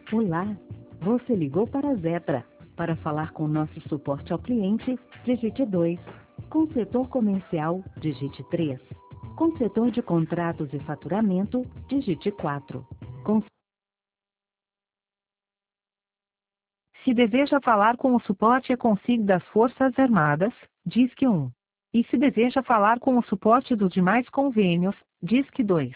Olá, você ligou para a Zetra. Para falar com nosso suporte ao cliente, digite 2. Com o setor comercial, digite 3. Com o setor de contratos e faturamento, digite 4. Com... Se deseja falar com o suporte e consigo das Forças Armadas, disque 1. E se deseja falar com o suporte dos demais convênios, disque 2.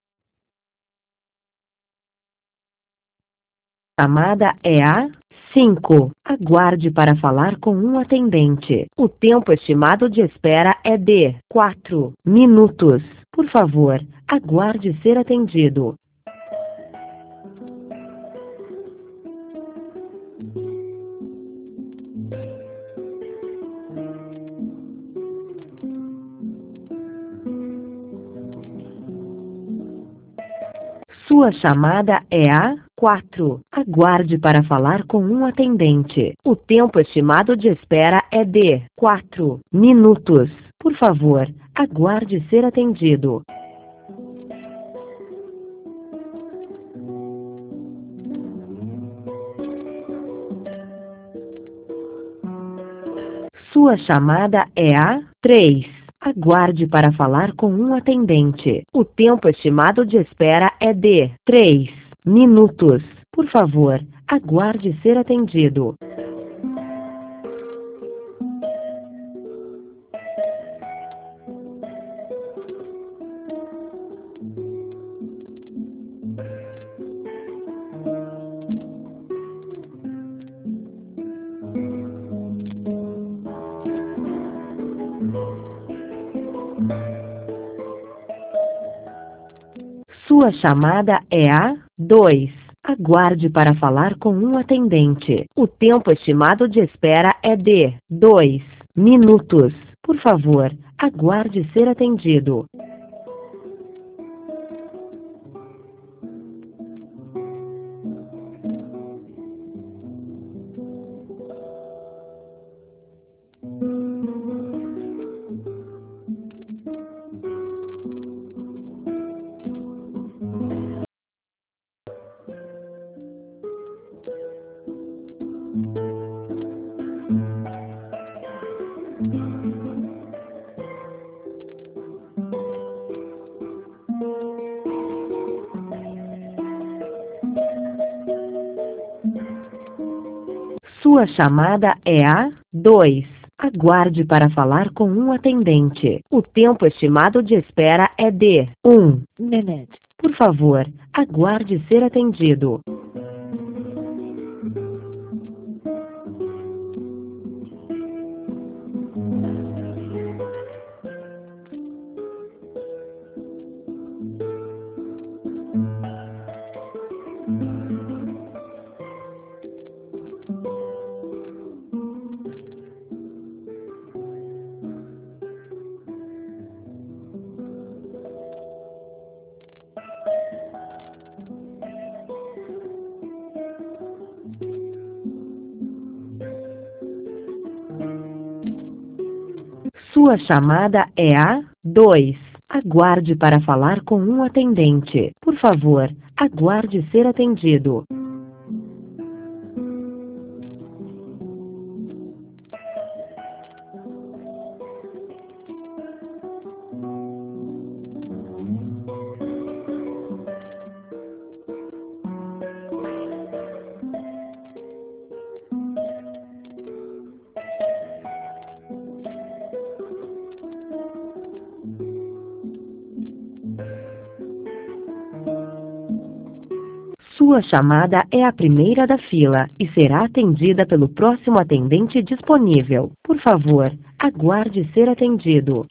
Chamada é a 5. Aguarde para falar com um atendente. O tempo estimado de espera é de 4 minutos. Por favor, aguarde ser atendido. Sua chamada é a 4. Aguarde para falar com um atendente. O tempo estimado de espera é de 4 minutos. Por favor, aguarde ser atendido. Sua chamada é a 3. Aguarde para falar com um atendente. O tempo estimado de espera é de 3 minutos. Por favor, aguarde ser atendido. Sua chamada é a 2. Aguarde para falar com um atendente. O tempo estimado de espera é de 2 minutos. Por favor, aguarde ser atendido. Sua chamada é a 2. Aguarde para falar com um atendente. O tempo estimado de espera é de 1 minuto. Por favor, aguarde ser atendido. Sua chamada é a 2. Aguarde para falar com um atendente. Por favor, aguarde ser atendido. Sua chamada é a primeira da fila e será atendida pelo próximo atendente disponível. Por favor, aguarde ser atendido.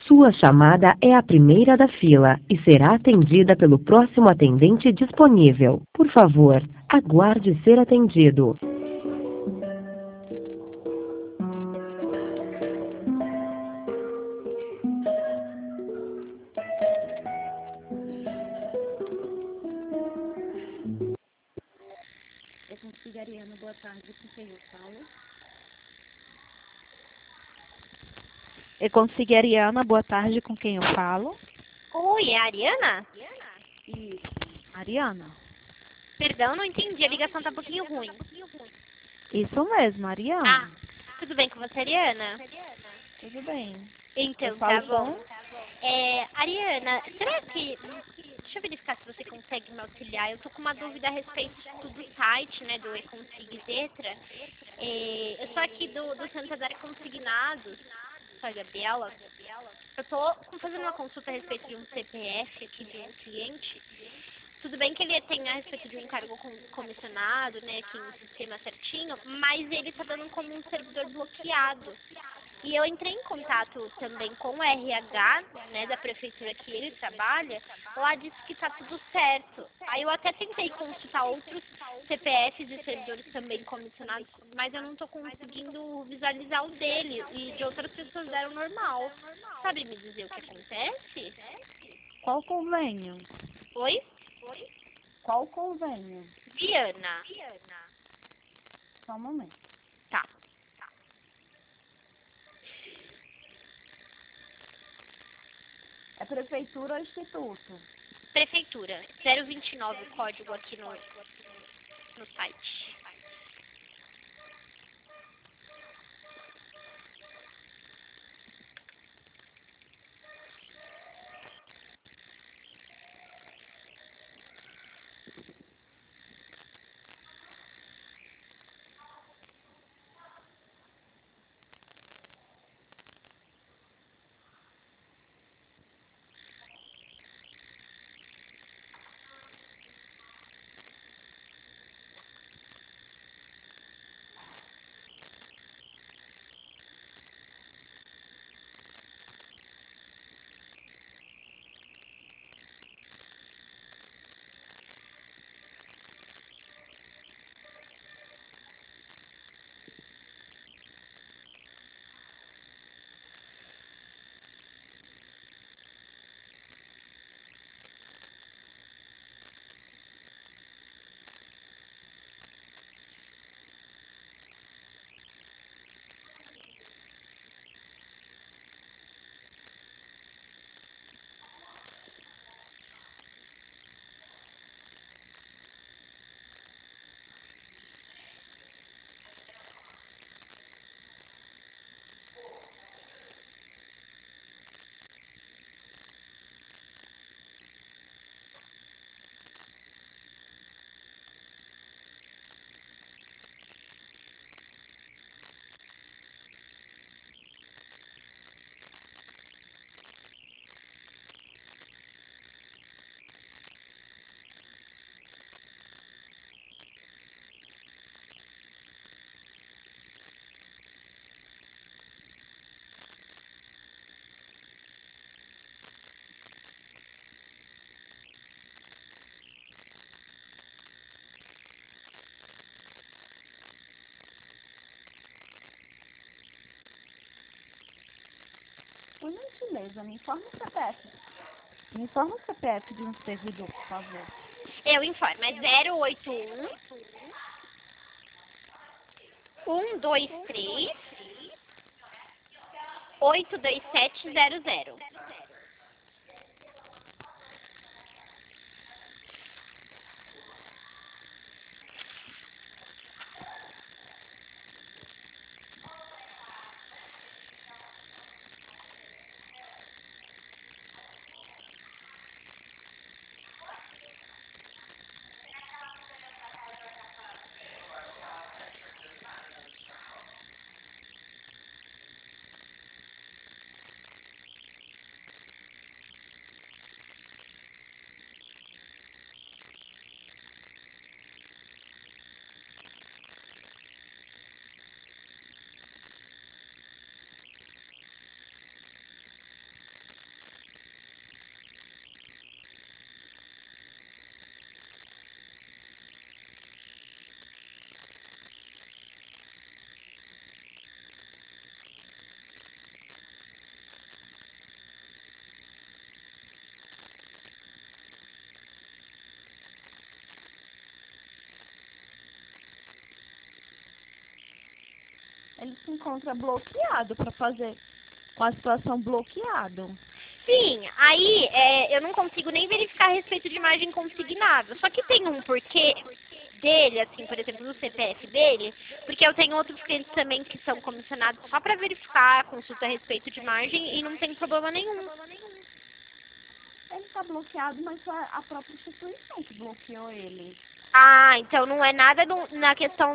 Sua chamada é a primeira da fila e será atendida pelo próximo atendente disponível. Por favor, aguarde ser atendido. Eu consigo, Ariana, boa tarde, com quem eu falo? Eu consigo, Ariana, boa tarde, com quem eu falo? Oi, é a Ariana? Isso, Ariana. Perdão, não entendi. A ligação tá um pouquinho ruim. Isso mesmo, Ariana. Ah, tudo bem com você, Ariana? Tudo bem. Então, Eu tá falo bom. com... Ariana, será que... Deixa eu verificar se você consegue me auxiliar. Eu tô com uma dúvida a respeito do site, né, do eConsig Zetra. Eu sou aqui do Santander Consignados, sou a Gabriela. Eu tô fazendo uma consulta a respeito de um CPF aqui de um cliente. Tudo bem que ele tem a respeito de um encargo comissionado, né, aqui no sistema certinho, mas ele está dando como um servidor bloqueado. E eu entrei em contato também com o RH, né, da prefeitura que ele trabalha, lá disse que está tudo certo. Aí eu até tentei consultar outros CPFs e servidores também comissionados, mas eu não estou conseguindo visualizar o dele, e de outras pessoas deram normal. Sabe me dizer o que acontece? Qual convênio? Oi? Qual convênio? Viana. Só um momento. Tá. É prefeitura ou instituto? Prefeitura. 029 o código aqui no site. Por gentileza, me informa o CPF. Me informa o CPF de um servidor, por favor. Eu informo. É 081 123 82700. Ele se encontra bloqueado para fazer com a situação bloqueado. Sim, aí eu não consigo nem verificar a respeito de imagem consignada. Só que tem um porquê dele, assim, por exemplo, no CPF dele, porque eu tenho outros clientes também que são comissionados só para verificar, consulta a respeito de imagem e não tem problema nenhum. Ele está bloqueado, mas foi a própria instituição que bloqueou ele. Ah, então não é nada na questão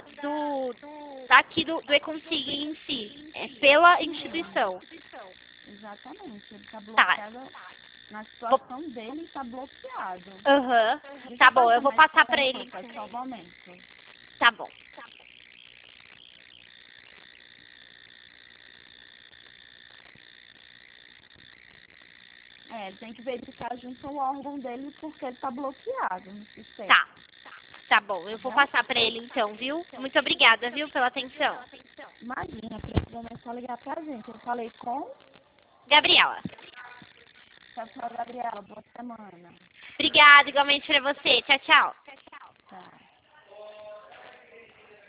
daqui do Econsig em si. É pela instituição. Exatamente. Ele está bloqueado na situação dele, está bloqueado. Aham. Tá bom, eu vou passar para ele. Só um momento. Tá bom. Ele tem que verificar junto ao órgão dele porque ele está bloqueado no sistema. Tá bom, eu vou passar para ele então, viu? Muito obrigada, viu, pela atenção. Imagina, precisando é só ligar pra gente. Eu falei com... Gabriela. Tchau, Gabriela. Boa semana. Obrigada, igualmente para você. Tchau, tchau. Tchau.